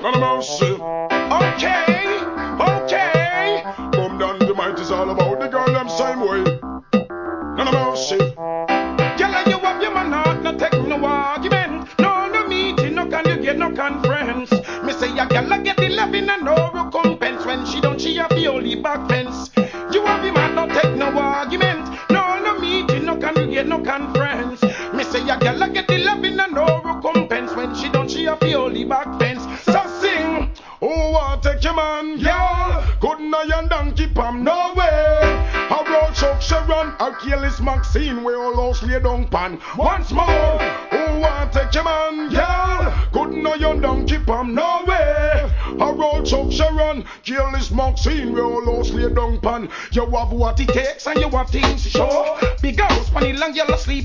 None of mercy. Okay, okay. Boom down the might is all about the girl them same way. None of mercy. Girl, you have your man heart, no take no argument. No meeting, no can you get no conference. Me say a girl I get the loving and no recompense. When she don't, she have the only back fence. You have him heart, no take no argument. No meeting, no can you get no conference. Me say a girl I get the loving and no recompense. When she don't, she have the only back fence. So sing, oh want take your man, girl. Couldn't I and donkey palm, no way. How road Chuck Sharon, I'll kill this Maxine, we all house lay down pan. Once more, who want take your man, girl? Couldn't I and donkey palm, no way. How road Chuck Sharon, kill this Maxine, we all house lay down pan. You have what it takes and you have things to show. Big house, funny long yellow sleep.